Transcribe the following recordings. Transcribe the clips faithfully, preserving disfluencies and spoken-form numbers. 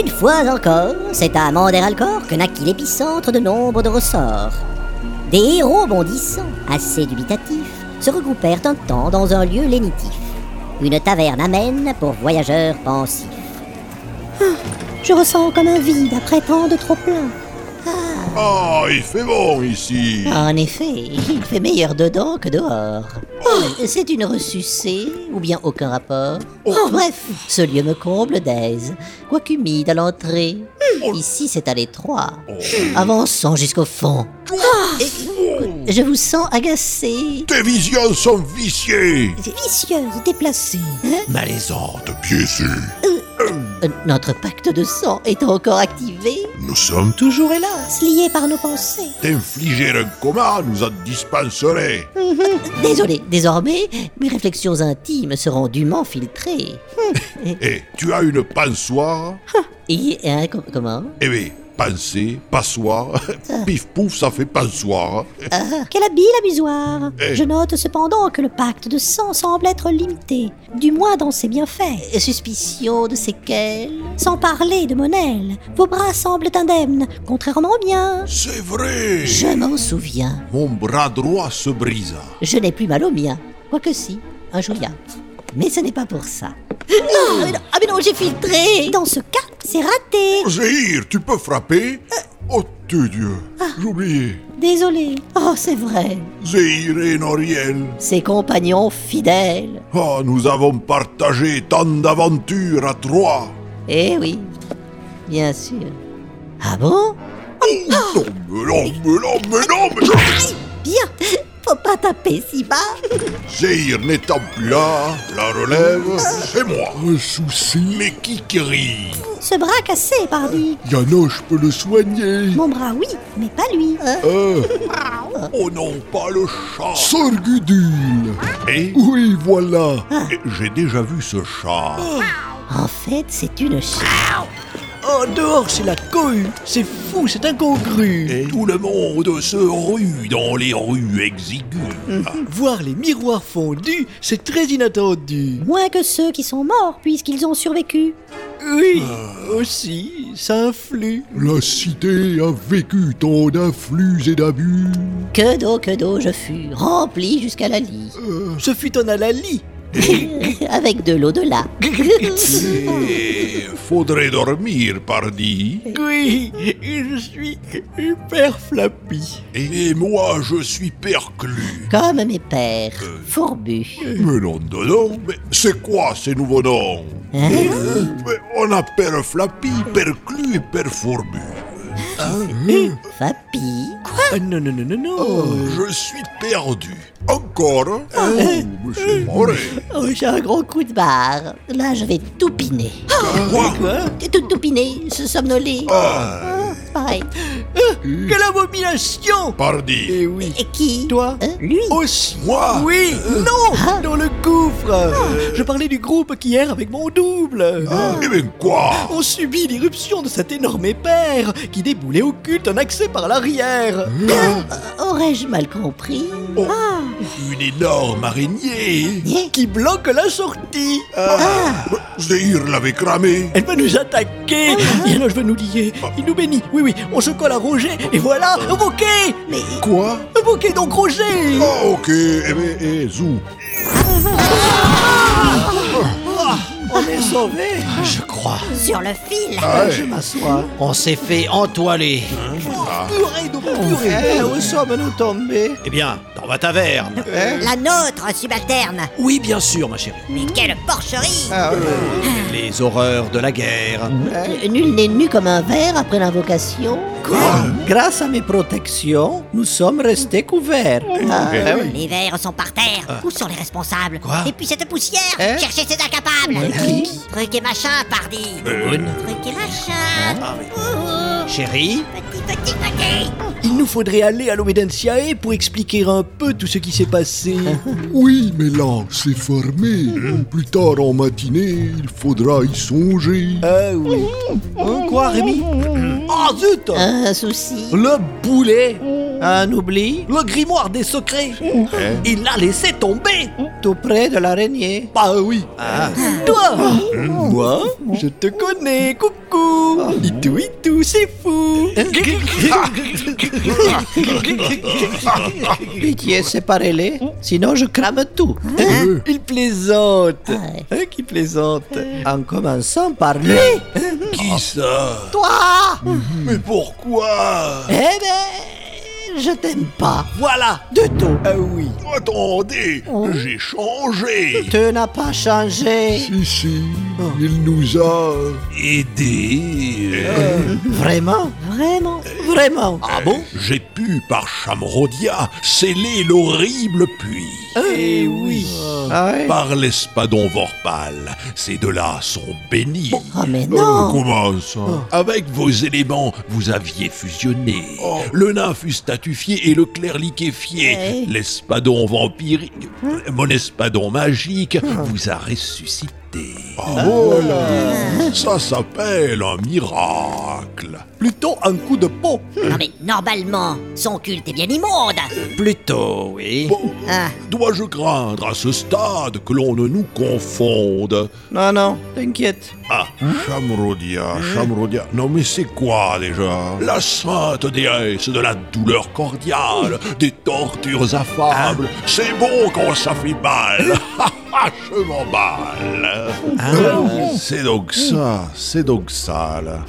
Une fois encore, c'est à Manderalcor que naquit l'épicentre de nombre de ressorts. Des héros bondissants, assez dubitatifs, se regroupèrent un temps dans un lieu lénitif. Une taverne amène pour voyageurs pensifs. Ah, je ressens comme un vide après tant de trop-plein. Ah, il fait bon ici. En effet, il fait meilleur dedans que dehors. Oh, c'est une ressucée ou bien aucun rapport? Oh. Bref, ce lieu me comble d'aise, quoique humide à l'entrée. Oh. Ici, c'est à l'étroit. Oh. Avançons jusqu'au fond. Et je vous sens agacé. Tes visions sont viciées. Vicieuse, déplacée. Malaisante, biaisée. Euh, Notre pacte de sang est encore activé. Nous sommes toujours hélas. Liée par nos pensées. T'infliger un coma nous en dispenserait. Désolé, désormais, mes réflexions intimes seront dûment filtrées. Et tu as une passoire? Et hein, com- comment? Eh bien, penser, passoire, pif pouf, ça fait passoire. Quel habile amusoir. Eh. Je note cependant que le pacte de sang semble être limité, du moins dans ses bienfaits. Suspicion de séquelles? Sans parler de Monel, vos bras semblent indemnes, contrairement aux miens. C'est vrai. Je m'en souviens. Mon bras droit se brisa. Je n'ai plus mal au mien. Quoique si, un jour. Mais ce n'est pas pour ça. Ah, mais non, ah, mais non, j'ai filtré. Dans ce cas, c'est raté. Zéhir, tu peux frapper? Oh, tu Dieu, j'oubliais. Désolé. Oh, c'est vrai. Zéhir et Noriel. Ses compagnons fidèles. Oh, nous avons partagé tant d'aventures à trois. Eh oui, bien sûr. Ah bon? Non, mais non, mais non, mais non, mais non. Bien, faut pas taper si bas. Zéhir n'étant plus là, la relève, c'est moi. Un souci. Mais qui crie? Ce bras cassé, pardi. Yana, je peux le soigner. Mon bras, oui, mais pas lui. Euh. Oh non, pas le chat. Sorgudule. Et Oui, voilà. j'ai déjà vu ce chat. En fait, c'est une chatte. Oh, dehors, c'est la cohue. C'est fou, c'est incongru. Et tout le monde se rue dans les rues exiguës. Voir les miroirs fondus, c'est très inattendu. Moins que ceux qui sont morts, puisqu'ils ont survécu. Oui, aussi, ça influe. La cité a vécu tant d'afflux et d'abus. Que d'eau, que d'eau je fus, rempli jusqu'à la lie. Ce fut un alali. Avec de l'eau de là. Et faudrait dormir, pardi. Oui, je suis hyper flappy. Et moi, je suis perclus. Comme mes pères, fourbus. Mais non, non, non, mais c'est quoi ces nouveaux noms? Hein? Mais on a Père Flappy, Perclus et Père Fourbu. Fapi. Ah, non, non, non, non, non. Je suis perdu. Encore? Oh, monsieur Moret. Oh, j'ai un gros coup de barre. Là, je vais tout piner. Quoi? Quoi? Tout, tout piner, se somnoler. Ah, Pareil. Quelle abomination! pardi. Eh oui. Et qui? Toi Hein? Lui. Aussi. Moi? Oui, non, dans le gouffre. Je parlais du groupe qui erre avec mon double. Eh bien quoi? On subit l'irruption de cet énorme épère qui déboulait occulte un accès par l'arrière. Aurais-je mal compris? Oh, une énorme araignée. Qui bloque la sortie. Zéhir l'avait cramé. Elle va nous attaquer. Yana, je veux nous lier. Il nous bénit. Oui, oui, on se colle à Roger. Et voilà, un bouquet. Mais Quoi? Un bouquet, donc Roger. Ah, ok, eh bien, eh, zou. On est sauvés. Je crois. Sur le fil. Ah, Je ouais. m'assois. On s'est fait entoiler. Purée de purée. Où sommes-nous tombés? Eh bien, dans ma taverne. La nôtre, subalterne. Oui, bien sûr, ma chérie. Mais quelle porcherie. Les horreurs de la guerre. nul n'est nu comme un verre après l'invocation. Grâce à mes protections, nous sommes restés couverts. Les verres sont par terre. Où sont les responsables? Quoi? Et puis cette poussière. Cherchez ces incapables. Truc et machin, pardi. Une. Truc et machin. Ouh, Chérie, petit, petit, petit. Il nous faudrait aller à l'Obedientiae pour expliquer un peu tout ce qui s'est passé. Oui, mais là, c'est fermé. Plus tard en matinée, il faudra y songer. Ah oui. Hein, quoi, Rémi? Ah zut! Un souci. Le boulet! Un oubli? Le grimoire des secrets. Eh Il l'a laissé tomber. Tout près de l'araignée. Bah oui. Toi, moi, je te connais. Coucou. Itou, itou, c'est fou. Pitié, séparez-les, sinon je crame tout. Il plaisante. Hein, qui plaisante. En commençant par lui. Qui ça? Toi! Mais pourquoi? Eh ben, je t'aime pas. Voilà. Du tout. Ah oui. Attendez, j'ai changé. Tu n'as pas changé. Si, si, il nous a... Aidé. Vraiment? Vraiment. Vraiment? Ah bon? J'ai pu, par Chamrodia, sceller l'horrible puits. Eh oui. Ah ouais? Par l'espadon Vorpal, ces deux-là sont bénis. Oh, mais Euh, non. comment ça? Avec vos éléments, vous aviez fusionné. Le nain fut statufié et le clerc liquéfié. Ouais. L'espadon vampirique, mon espadon magique, vous a ressuscité. Ah, voilà. Ça s'appelle un miracle. Plutôt un coup de peau. Non mais normalement, son culte est bien immonde. Plutôt, oui. Bon, Ah, dois-je craindre à ce stade que l'on ne nous confonde? Non, non, t'inquiète. Ah, Chamrodia, Chamrodia. Non mais c'est quoi déjà? La sainte déesse de la douleur cordiale, des tortures affables. C'est bon quand ça fait mal. Je m'emballe. C'est donc ça, c'est donc ça là.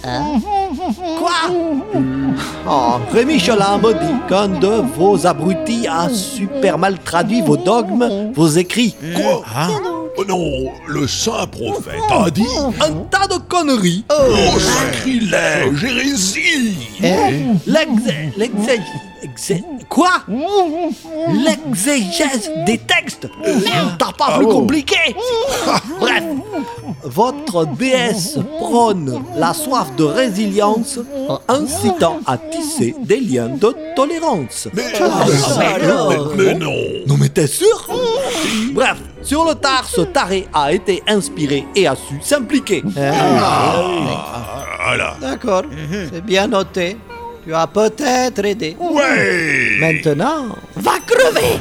Quoi? Oh, Rémi Cholin m'a dit qu'un de vos abrutis a super mal traduit vos dogmes, vos écrits. Quoi? Oh non, le saint prophète a dit. Un tas de conneries. Oh, sacrilège, hérésie. L'exé... L'exé... exé- Quoi? L'exégèse des textes. T'as pas plus compliqué. Bref, votre déesse prône la soif de résilience, incitant à tisser des liens de tolérance. Mais, alors. mais, mais non. Non mais t'es sûr? Bref, sur le tard, ce taré a été inspiré et a su s'impliquer. Voilà. D'accord, c'est bien noté. Tu as peut-être aidé. Ouais. Maintenant, va crever.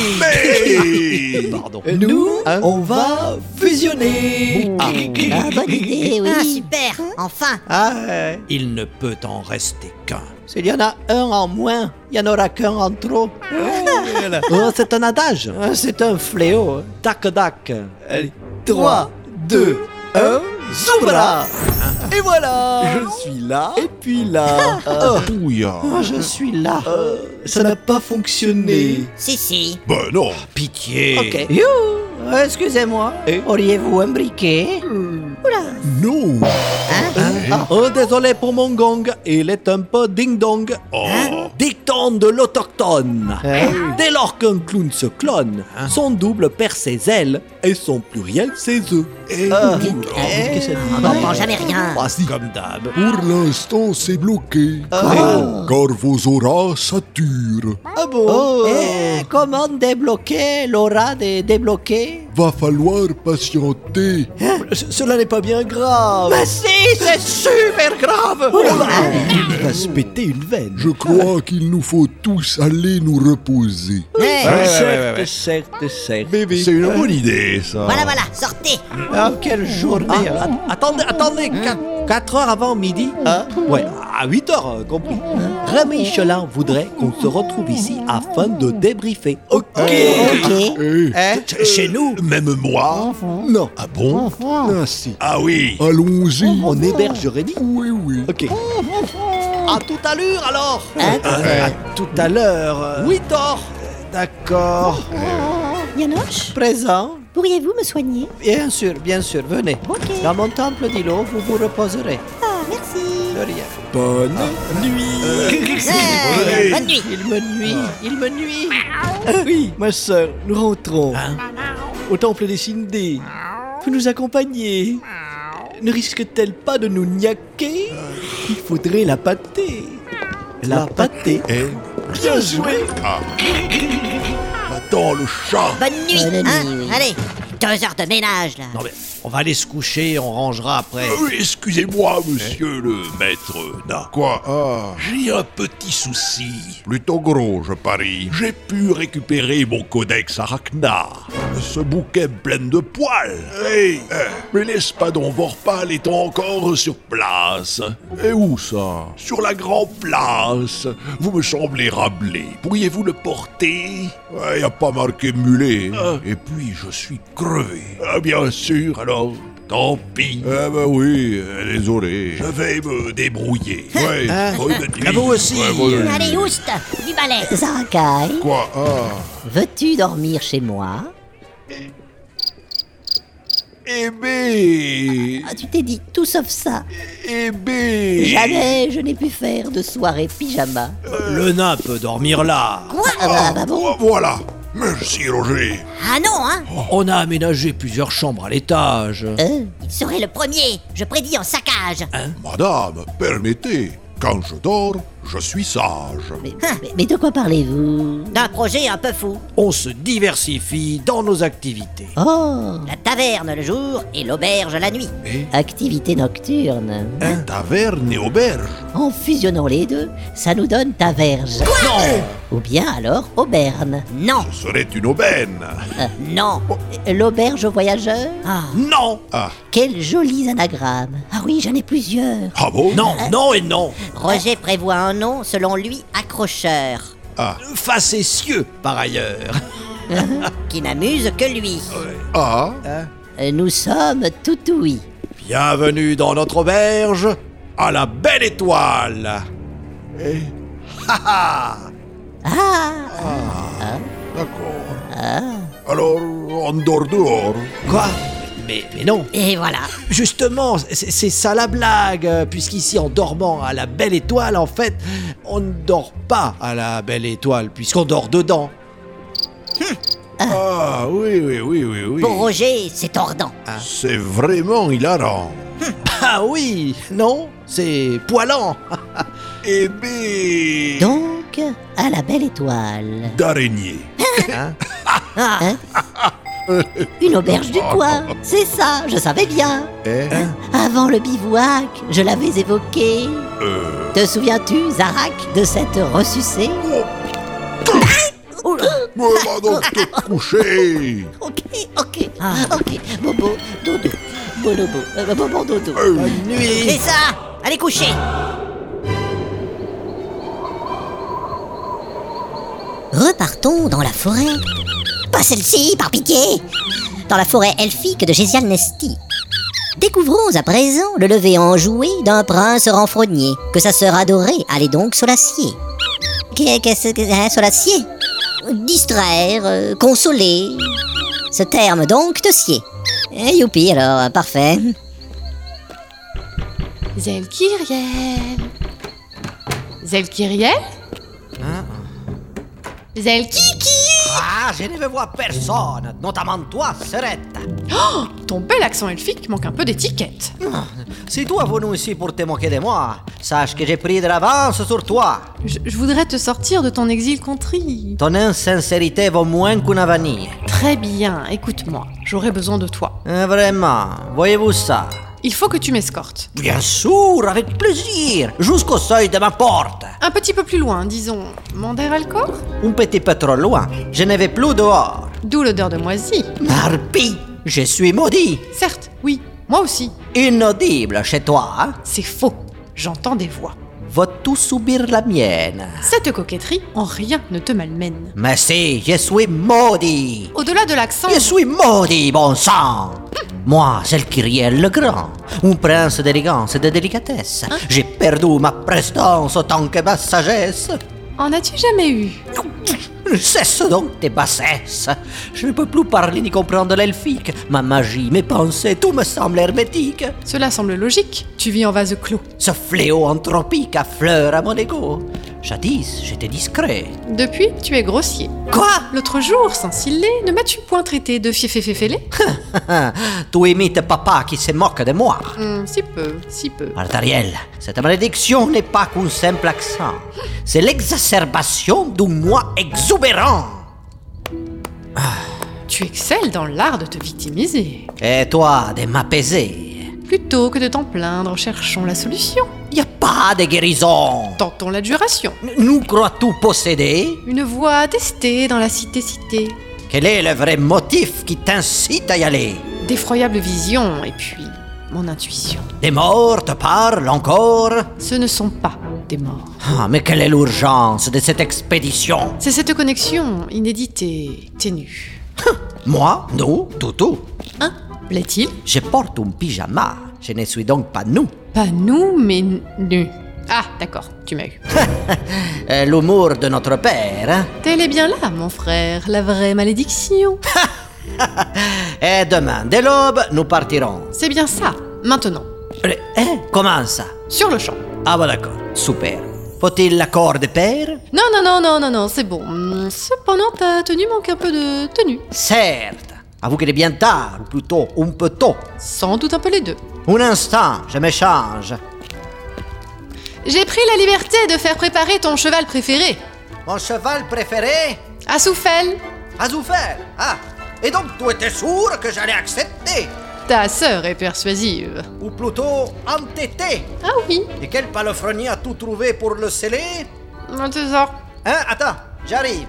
Mais. Pardon. Nous, On va fusionner. Ah, bonne idée, oui. ah, super, enfin. Ah, ouais. Il ne peut en rester qu'un. S'il y en a un en moins, il n'y en aura qu'un en trop. Oh, c'est un adage. Ah, c'est un fléau. Tac dac. Allez, trois, deux, un, Zoubra. Et voilà. Je suis là. Et puis là. Oh, Ouya. Ah, je suis là. euh, ça n'a pas fonctionné. Si, si. Ben non. Pitié. Ok. You, euh, excusez-moi. Eh? Auriez-vous un briquet? Non. Oh, désolé pour mon gong. Il est un peu ding-dong. Oh. Dicton de l'autochtone. Hein? Dès lors qu'un clown se clone, son double perd ses ailes et son pluriel ses œufs. Ah, On n'entend jamais rien. Ah si. Comme d'hab. Pour l'instant, c'est bloqué. Ah. Car vos auras saturent. Ah bon? Oh, eh, comment débloquer l'aura des débloqués? Va falloir patienter. C- Cela n'est pas bien grave. Mais si, c'est super grave! Il va se péter une veine. Je crois qu'il nous faut tous aller nous reposer. Eh, certes, certes, certes. Bébé. C'est une bonne idée ça. voilà, voilà, sortez. Ah, quelle journée! Ah, hein. att- attendez, attendez, quatre heures avant midi, hein? Ouais, à huit heures, euh, compris. Rémi Cholin voudrait qu'on se retrouve ici afin de débriefer. Ok. Ok. Eh, Hein? Chez nous. Même moi? Non. Ah bon? Ah si. Ah oui. allons-y. On héberge Rémi. Oui, oui. Ok. À tout à l'heure alors. À tout à l'heure. huit heures. D'accord. Yanoche, Présent? pourriez-vous me soigner? Bien sûr, bien sûr, venez. Ok. Dans mon temple d'îlot, vous vous reposerez. Ah, merci. De rien. Bonne nuit. Eh, bonne nuit. Il me nuit, il me nuit. Oui, ma sœur, nous rentrons. Au temple des Sindés. Vous nous accompagner. Ne risque-t-elle pas de nous niaquer? Il faudrait la pâter. La pâter. Eh. Bien joué. Attends le chat. Bonne nuit. Bonne hein. nuit, oui. Allez, deux heures de ménage là. Non mais On va aller se coucher, on rangera après. Euh, Excusez-moi, monsieur le maître nain. Quoi? Ah, J'ai un petit souci. plutôt gros, je parie. J'ai pu récupérer mon codex Arachna. Ce bouquet plein de poils. Hey, mais l'espadon Vorpal est encore sur place. Et où ça? Sur la grande place. Vous me semblez rablé. Pourriez-vous le porter? Il n'y a pas marqué mulet. Ah. Et puis, je suis crevé. Ah, bien sûr, alors, tant pis. Eh ben oui, euh, désolé. Je vais me débrouiller. Ouais. Hein? Bonne nuit. À vous aussi. Ouais, bonne nuit. Allez, oust, du balai. Zarakai, Quoi? Ah, veux-tu dormir chez moi? eh ben, Ah, tu t'es dit tout sauf ça. eh ben. Jamais je n'ai pu faire de soirée pyjama. Le nain peut dormir là. Quoi? Ah bah, bah bon. Oh, voilà. Merci, Roger. Ah non, hein? On a aménagé plusieurs chambres à l'étage. Euh, Il serait le premier. Je prédis en saccage. Madame, permettez. Quand je dors, je suis sage. mais, mais- mais de quoi parlez-vous? D'un projet un peu fou. On se diversifie dans nos activités. Oh, La taverne le jour et l'auberge la nuit. activité nocturne. Taverne et auberge. En fusionnant les deux, ça nous donne taverge. Non. Ou bien alors auberne. Non, Ce serait une aubaine. non. L'auberge voyageur? Ah, Non. Ah, Quels jolis anagrammes. Ah oui, j'en ai plusieurs. ah bon? Non, non et non. Roger prévoit un nom selon lui accrocheur, Ah, Facétieux, par ailleurs. qui n'amuse que lui. ah, Nous sommes tout ouïs. Bienvenue dans notre auberge, à la Belle Étoile. eh, Ha ha. Ah, d'accord. Alors, on dort dehors. Quoi? Mais, mais non. Et voilà. Justement, c'est c'est ça la blague, euh, puisqu'ici en dormant à la Belle Étoile, en fait, on ne dort pas à la Belle Étoile, puisqu'on dort dedans. Ah, oui, oui, oui, oui, oui. Pour Roger, c'est tordant. C'est vraiment hilarant. Ah oui, non, c'est poilant. Eh ben, donc, à la belle étoile. d'araignée. Hein? Une auberge du coin, c'est ça, je savais bien. Eh, Avant le bivouac, je l'avais évoqué. euh, Te souviens-tu, Zarak, de cette ressucée? mais va donc te coucher. Ok, ok, ok. Bobo, dodo. Bonobo, euh, bobo, dodo. Bonne nuit. C'est ça. Allez coucher. Repartons dans la forêt. Pas celle-ci, par pitié. Dans la forêt elfique de Gésial Nesti. Découvrons à présent le lever enjoué d'un prince renfrogné, que sa sœur adorée allait donc solacier. Qu'est- Qu'est-ce que hein, solacier? Distraire, euh, consoler. Ce terme donc te sied. Eh, youpi alors, euh, parfait. Zelkiriel. Zelkiriel Zelkiki. Ah, je ne veux voir personne, notamment toi, Serette. Ton bel accent elfique manque un peu d'étiquette. Si toi venu ici pour te moquer de moi, sache que j'ai pris de l'avance sur toi. Je, je voudrais te sortir de ton exil contrit. Ton insincérité vaut moins qu'une vanille. Très bien, écoute-moi, j'aurai besoin de toi. Euh, vraiment, voyez-vous ça? Il faut que tu m'escortes. Bien sûr, avec plaisir, jusqu'au seuil de ma porte. Un petit peu plus loin, disons, Manderalcor. Un petit peu trop loin, je ne vais plus dehors. D'où l'odeur de moisi. Harpie, je suis maudit. Certes, oui, moi aussi. Inaudible chez toi, hein? C'est faux, j'entends des voix. Vas-tu subir la mienne? Cette coquetterie en rien ne te malmène. Mais si, je suis maudit. Au-delà de l'accent, Je suis maudit, bon sang. Moi, celle qui riait le grand, un prince d'élégance et de délicatesse. J'ai perdu ma prestance autant que ma sagesse. en as-tu jamais eu? Cesse donc tes bassesses. Je ne peux plus parler ni comprendre l'elfique. Ma magie, mes pensées, tout me semble hermétique. Cela semble logique, tu vis en vase clos. Ce fléau anthropique affleure à mon ego. Jadis, j'étais discret. Depuis, tu es grossier. Quoi? L'autre jour, Saint-Cillé, ne m'as-tu point traité de fieféféfélé? Tu imites papa qui se moque de moi. Hmm, si peu, si peu. Artariel, cette malédiction n'est pas qu'un simple accent. C'est l'exacerbation d'un moi exubérant. Tu Tu excelles dans l'art de te victimiser. Et toi, de m'apaiser. Plutôt que de t'en plaindre, cherchons la solution. Y a pas de guérison. Tentons l'adjuration. Nous crois-tu posséder? Une voix attestée dans la cité-cité. Quel est le vrai motif qui t'incite à y aller? D'effroyables visions, et puis mon intuition. Des morts te parlent encore? Ce ne sont pas des morts. Ah, mais quelle est l'urgence de cette expédition? C'est cette connexion inédite et ténue. Moi? Nous? Toutou? Hein? Plaît-il? Je porte un pyjama. Je ne suis donc pas nous. Pas nous, mais nus. Ah, d'accord, tu m'as eu. Euh, L'humour de notre père, hein? Tel est bien là, mon frère, la vraie malédiction. Et demain, dès l'aube, nous partirons. C'est bien ça, maintenant. Euh, Hein? Comment ça? Sur le champ. Ah bah d'accord, super. Faut-il l'accord de père? Non, non, non, non, non, non, c'est bon. Hum, Cependant, ta tenue manque un peu de tenue. Certes. Avoue qu'il est bien tard, ou plutôt un peu tôt. Sans doute un peu les deux. Un instant, je me change. J'ai pris la liberté de faire préparer ton cheval préféré. Mon cheval préféré? Assoufel. Azoufel. Ah, et donc tu étais sûr que j'allais accepter? Ta sœur est persuasive. Ou plutôt entêté? Ah oui. Et quel palefrenier a tout trouvé pour le sceller? Maltesor. Hein, attends, j'arrive.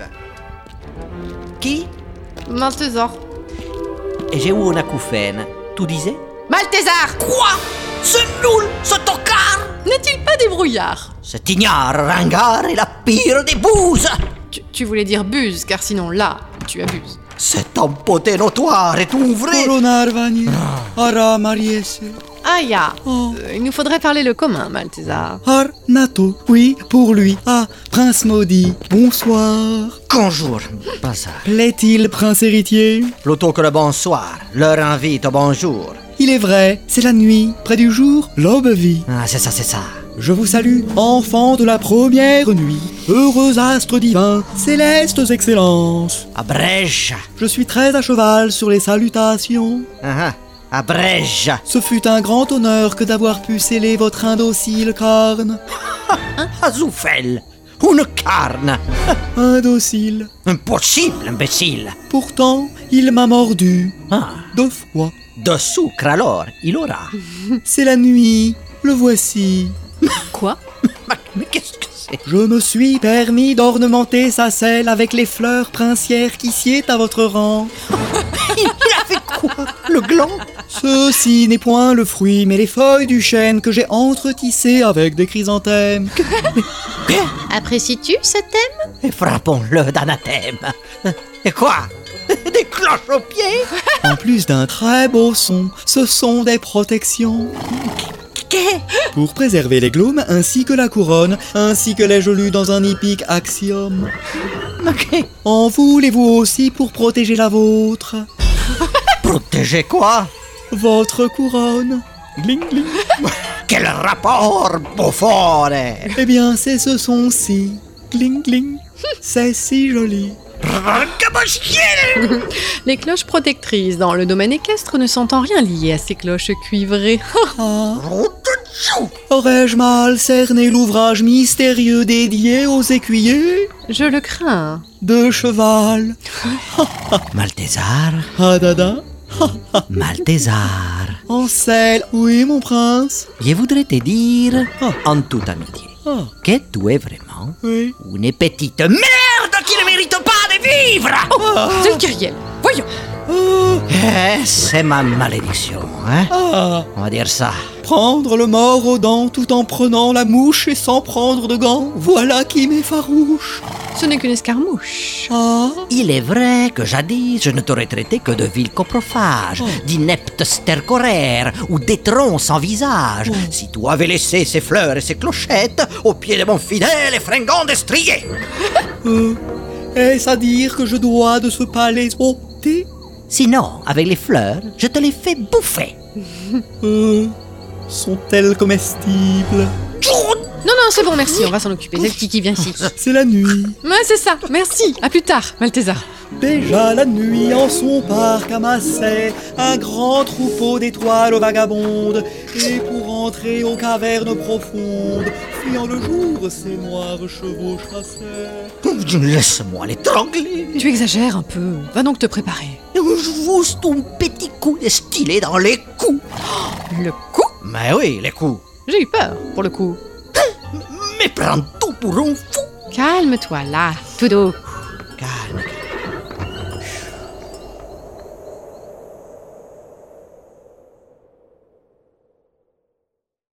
Qui? Maltesor. Et j'ai eu une acouphène. Tu disais? Maltesar. Quoi? Ce nul, ce tocard! N'est-il pas débrouillard? Cet ignare ringard est la pire des bouses! tu, tu voulais dire buse, car sinon là, tu abuses. Cet empoté notoire est un vrai... Coronarvani, ara mariese, Ah ya. Oh. Euh, il nous faudrait parler le commun, Maltesar. ar nato, oui, pour lui. Ah, prince maudit, bonsoir. Bonjour, pas ça. Plaît-il, prince héritier? Plutôt que le bonsoir, leur invite au bonjour. Il est vrai, c'est la nuit, près du jour, l'aube vit. Ah, c'est ça, c'est ça. Je vous salue, enfants de la première nuit, heureux astres divins, célestes excellences. Abrège. Je suis très à cheval sur les salutations. Ah, ah, abrège. Ce fut un grand honneur que d'avoir pu sceller votre indocile carne. Azoufel. Une carne. Indocile. Impossible, imbécile. Pourtant, il m'a mordu. Ah, Deux fois. de sucre alors, il aura. C'est la nuit, le voici. Quoi? Mais, mais qu'est-ce que c'est? Je me suis permis d'ornementer sa selle avec les fleurs princières qui sied à votre rang. Il a fait quoi? Le gland? Ceci n'est point le fruit, mais les feuilles du chêne que j'ai entretissées avec des chrysanthèmes. Apprécies-tu ce thème? Et frappons-le d'anathème. Et quoi? Des cloches aux pieds? En plus d'un très beau son, ce sont des protections. Pour préserver les glumes ainsi que la couronne, ainsi que les gelus dans un hippique axiome. Ok. En voulez-vous aussi pour protéger la vôtre? Protéger quoi? Votre couronne. Gling gling. Quel rapport, bouffon? Eh bien, c'est ce son-ci. Gling gling. C'est si joli. Les cloches protectrices dans le domaine équestre ne sont en rien liées à ces cloches cuivrées. Ah. Aurais-je mal cerné l'ouvrage mystérieux dédié aux écuyers Je le crains. de cheval? Maltesar, Ah dada. Maltesar. En selle. Oui, mon prince. Je voudrais te dire, Ah. en toute amitié, Ah. que tu es vraiment Oui. une petite merde qui ne mérite pas de vivre. C'est le Kyriel. Voyons. Eh, c'est ma malédiction, hein? Ah. On va dire ça. Prendre le mort aux dents tout en prenant la mouche et sans prendre de gants. Voilà qui m'effarouche. Ce n'est qu'une escarmouche. Ah. Il est vrai que jadis, je ne t'aurais traité que de vil coprophage, d'inepte stercoraire ou d'étron sans visage, si tu avais laissé ces fleurs et ces clochettes au pied de mon fidèle et fringant destrier. Euh, Est-ce à dire que je dois de ce palais ôter? Sinon, avec les fleurs, je te les fais bouffer. Euh, Sont-elles comestibles? Oh, Non, non, c'est bon, merci, on va s'en occuper. C'est le Kiki, viens ici. C'est la nuit. Ouais, c'est ça, merci. À plus tard, Maltesard. Déjà la nuit en son parc amassait un grand troupeau d'étoiles vagabondes. Et pour entrer aux cavernes profondes, fuyant le jour, ces noirs chevaux chassaient. Laisse-moi l'étrangler. Tu exagères un peu. Va donc te préparer. J'ose ton petit coup de stylet dans les coups. Le coup? Mais oui, les coups. J'ai eu peur, pour le coup. Mais prends tout pour un fou. Calme-toi là, tout doux. Calme,